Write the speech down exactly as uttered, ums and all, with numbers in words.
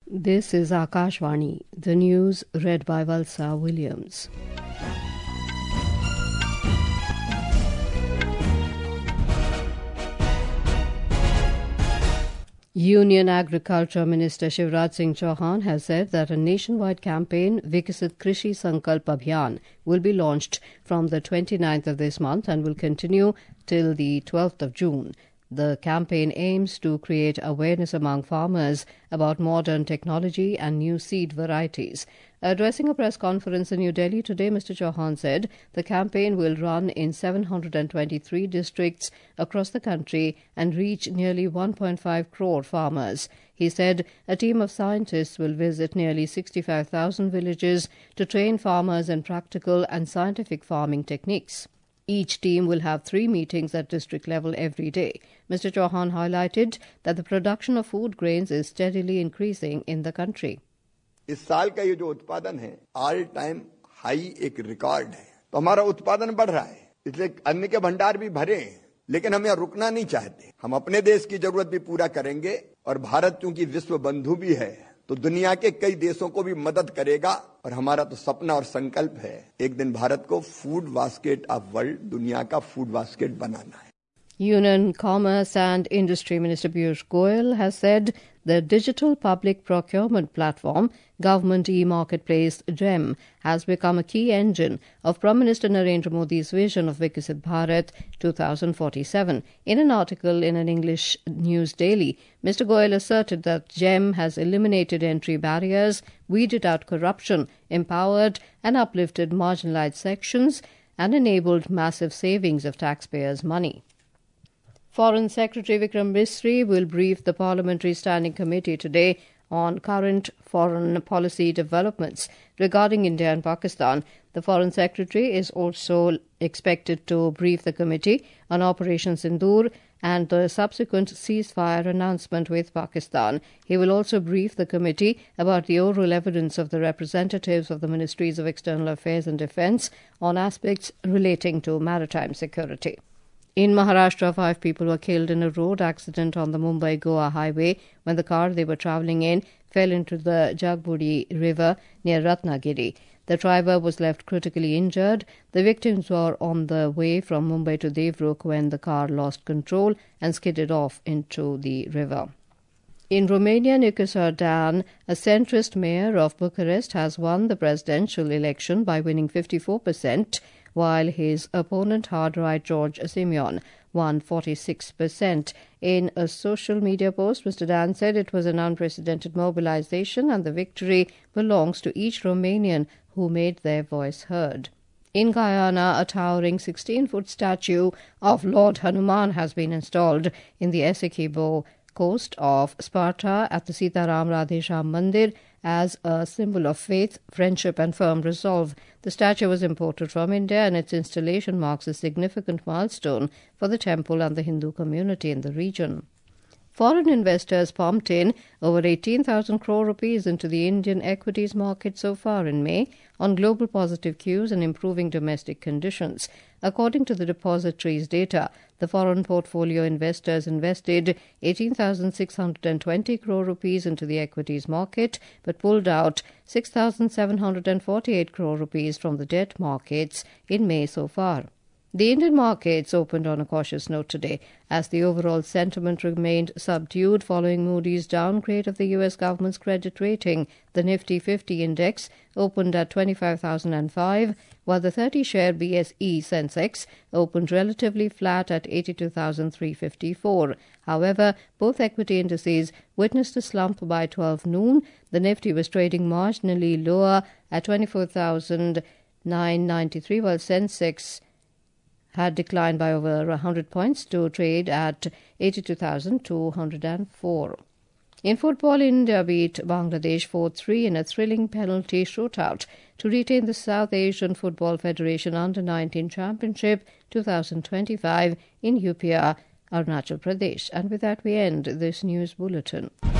This is Akashvani, the news read by Valsa Williams. Union Agriculture Minister Shivraj Singh Chauhan has said that a nationwide campaign, Vikasit Krishi Sankalp Abhiyan, will be launched from the twenty-ninth of this month and will continue till the twelfth of June. The campaign aims to create awareness among farmers about modern technology and new seed varieties. Addressing a press conference in New Delhi today, Mister Chauhan said the campaign will run in seven hundred twenty-three districts across the country and reach nearly one point five crore farmers. He said a team of scientists will visit nearly sixty-five thousand villages to train farmers in practical and scientific farming techniques. Each team will have three meetings at district level every day. Mister Chauhan highlighted that the production of food grains is steadily increasing in the country. इस साल का ये जो उत्पादन है all time high एक record है, तो हमारा उत्पादन बढ़ रहा है, इसलिए अन्न के भंडार भी भरे हैं, लेकिन हम यहाँ रुकना नहीं चाहते। हम अपने देश की जरूरत भी पूरा करेंगे और भारत चूंकि विश्व बंधु भी है तो दुनिया के कई देशों को भी मदद करेगा और हमारा तो सपना और संकल्प है एक दिन भारत को फूड बास्केट ऑफ वर्ल्ड, दुनिया का फूड बास्केट बनाना है। Union Commerce and Industry Minister Piyush Goyal has said the digital public procurement platform, Government e-Marketplace GEM, has become a key engine of Prime Minister Narendra Modi's vision of Viksit Bharat twenty forty-seven. In an article in an English news daily, Mister Goyal asserted that GEM has eliminated entry barriers, weeded out corruption, empowered and uplifted marginalized sections, and enabled massive savings of taxpayers' money. Foreign Secretary Vikram Misri will brief the Parliamentary Standing Committee today on current foreign policy developments regarding India and Pakistan. The Foreign Secretary is also expected to brief the committee on Operation Sindoor and the subsequent ceasefire announcement with Pakistan. He will also brief the committee about the oral evidence of the representatives of the Ministries of External Affairs and Defence on aspects relating to maritime security. In Maharashtra, five people were killed in a road accident on the Mumbai-Goa highway when the car they were travelling in fell into the Jagbudi river near Ratnagiri. The driver was left critically injured. The victims were on the way from Mumbai to Devruk when the car lost control and skidded off into the river. In Romania, Nicu Sardan, a centrist mayor of Bucharest, has won the presidential election by winning fifty-four percent, while his opponent, hard-right George Simeon, won forty-six percent. In a social media post, Mister Dan said it was an unprecedented mobilization and the victory belongs to each Romanian who made their voice heard. In Guyana, a towering sixteen-foot statue of Lord Hanuman has been installed in the Essequibo coast of Sparta at the Sitaram Radhesham Mandir as a symbol of faith, friendship and firm resolve. The statue was imported from India and its installation marks a significant milestone for the temple and the Hindu community in the region. Foreign investors pumped in over eighteen thousand crore rupees into the Indian equities market so far in May on global positive cues and improving domestic conditions. According to the depository's data, the foreign portfolio investors invested eighteen thousand six hundred twenty crore rupees into the equities market but pulled out six thousand seven hundred forty-eight crore rupees from the debt markets in May so far. The Indian markets opened on a cautious note today as the overall sentiment remained subdued following Moody's downgrade of the U S government's credit rating. The Nifty fifty index opened at twenty-five thousand five, while the thirty-share B S E Sensex opened relatively flat at eighty-two thousand three hundred fifty-four. However, both equity indices witnessed a slump by twelve noon. The Nifty was trading marginally lower at twenty-four thousand nine hundred ninety-three, while Sensex had declined by over one hundred points to trade at eighty-two thousand two hundred four. In football, India beat Bangladesh four three in a thrilling penalty shootout to retain the South Asian Football Federation Under nineteen Championship twenty twenty-five in U P A, Arunachal Pradesh. And with that, we end this news bulletin.